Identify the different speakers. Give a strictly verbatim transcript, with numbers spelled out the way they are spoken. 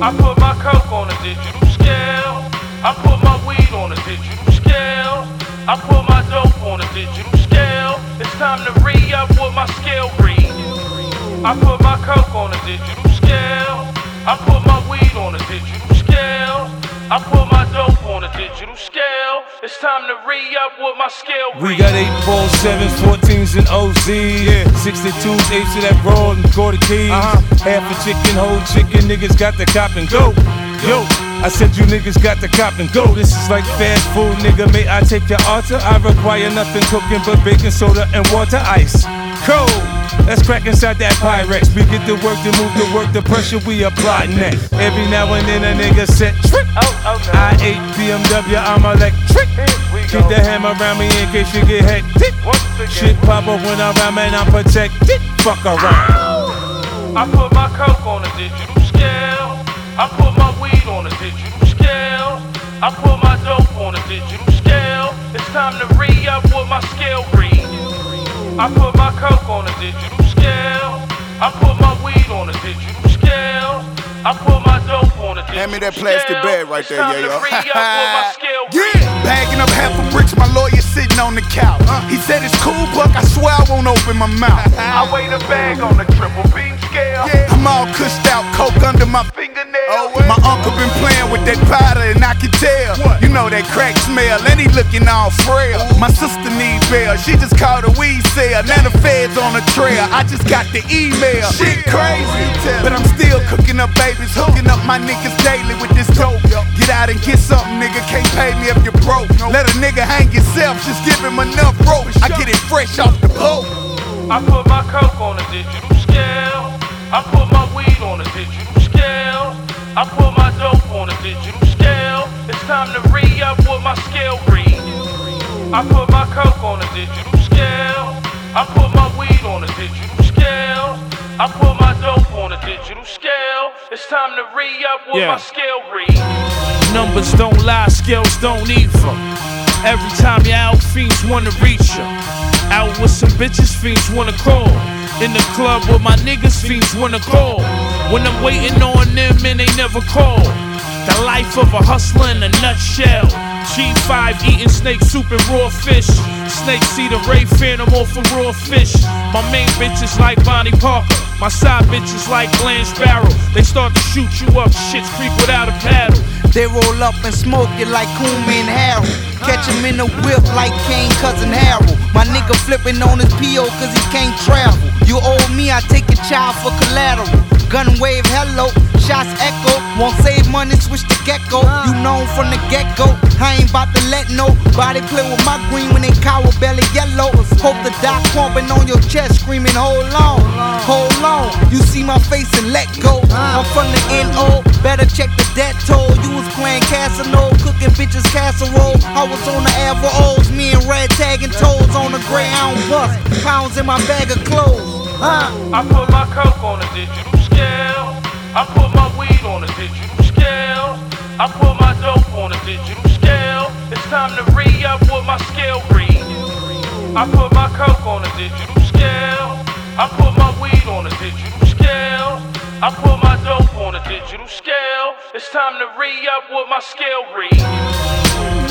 Speaker 1: I put my coke on a digital scale. I put my weed on a digital scale. I put my dope on a digital scale. It's time to re-up what my scale reads. I put my coke on a digital scale. I put my weed on a digital scale. I put my dope on a digital scale. It's time to re-up what my scale reads.
Speaker 2: We got eight four sevens, fourteens, and O Zs. Yeah. sixty-twos, eights to that broad and quarter keys. Uh-huh. Half a chicken, whole chicken, niggas got the cop and go. Yo, I said you niggas got the cop and go. This is like fast food, nigga. May I take your order? I require nothing cooking but baking soda and water ice. Cold. Let's crack inside that Pyrex. We get the work to move the work, the pressure we apply next. Every now and then a nigga set trick.
Speaker 1: Oh, okay.
Speaker 2: I eight B M W, I'm electric. Keep the hammer around me in case you get hectic. Shit pop up when I'm around, man, I'm protected. Fuck around.
Speaker 1: I put my coke on a digital scale. I put my weed on a digital scale. I put my dope on a digital scale. It's time to re-up what my scale reads. I put my coke on a digital scale. I put my weed on a digital scale. I put my dope on a digital scale.
Speaker 3: Hand me that plastic bag right there, yeah, yo.
Speaker 1: Yeah,
Speaker 3: bagging up half a bricks, my lawyer sitting on the couch. He said it's cool, Buck, I swear I won't open my mouth.
Speaker 1: I weigh the bag on the triple beam scale.
Speaker 3: I'm all cussed out, coke under my fingernail.
Speaker 1: Oh,
Speaker 3: my uncle been playing with that powder and I can tell. You know that crack smell, and he looking all frail. My sister need bail, she just called a weed sale. Now the feds on the trail, I just got the email. Shit crazy, but I'm still cooking up babies, hooking up my niggas daily with this dope. Get out and get something, nigga, can't pay me if you're broke. Let a nigga hang himself, just give him enough rope. I get it fresh off the boat.
Speaker 1: I put my coke on a digital scale. I put my weed on a digital scale. I put my dope on a digital scale. It's time to re-up what my scale reads. I put my coke on a digital scale. I put my weed on a digital scale. I put my dope on a digital scale. It's time to re-up what
Speaker 2: Yeah.
Speaker 1: my scale reads.
Speaker 2: Numbers don't lie, scales don't either. Every time your out fiends wanna reach ya. Out with some bitches, fiends wanna call. In the club with my niggas, fiends wanna call. When I'm waiting on them and they never call. The life of a hustler in a nutshell. G five eating snake soup and raw fish. Snake see the Ray Phantom off of raw fish. My main bitch is like Bonnie Parker. My side bitch is like Blanche Barrel. They start to shoot you up, shit's creep without a paddle.
Speaker 4: They roll up and smoke it like Koolman and Harold. Catch him in the whip like Kane, cousin Harold. My nigga flipping on his P O cause he can't travel. You owe me, I take your child for collateral. Gun wave, hello, shots echo. Won't save money, switch to gecko. You known from the get-go, I ain't bout to let nobody play with my green when they cower belly yellow. Hope the doc pumping on your chest, screaming, hold on, hold on. You see my face and let go. I'm from the N O, better check the debt toll. You was playing Casino, cooking bitches casserole. I was on the Avos, me and Red tagging toes on the Greyhound bus. Pounds in my bag of clothes. Huh?
Speaker 1: I put my coke on a digital scale. I put my weed on a digital scale. I put my dope on a digital scale. It's time to re-up what my scale reads. I put my coke on a digital scale. I put my weed on a digital scale. I put my dope on a digital scale. It's time to re-up what my scale reads.